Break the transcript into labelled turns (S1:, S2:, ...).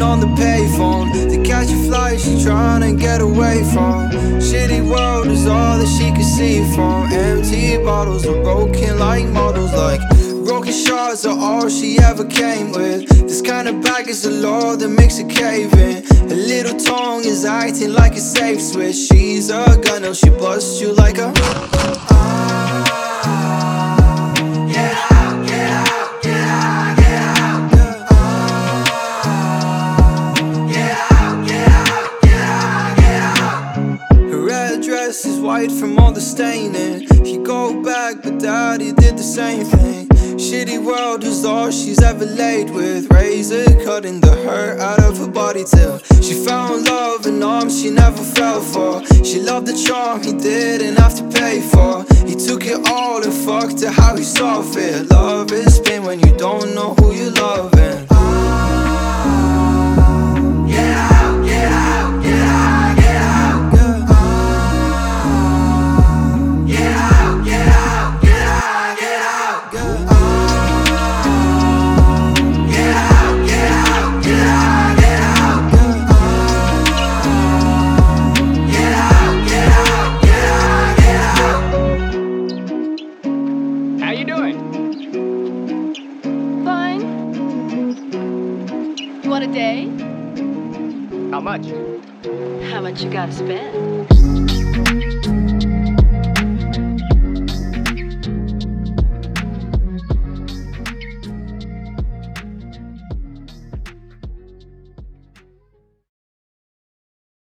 S1: sitting on the payphone. To catch a flight she trying to get away from. Shitty world is all that she can see from. Empty bottles are broken like models. Like broken shards are all she ever came with. This kind of bag is the law that makes her cave in. Her little tongue is acting like a safe switch. She's a gunner, she busts you like a dress is white from all the staining. She go back, but daddy did the same thing. Shitty world is all she's ever laid with. Razor cutting the hurt out of her body till she found love in arms she never fell for. She loved the charm he didn't have to pay for. He took it all and fucked her how he saw fit. Love is pain when you don't know who you're loving.
S2: How you doing?
S3: Fine. You want a day?
S2: How much?
S3: How much you gotta spend?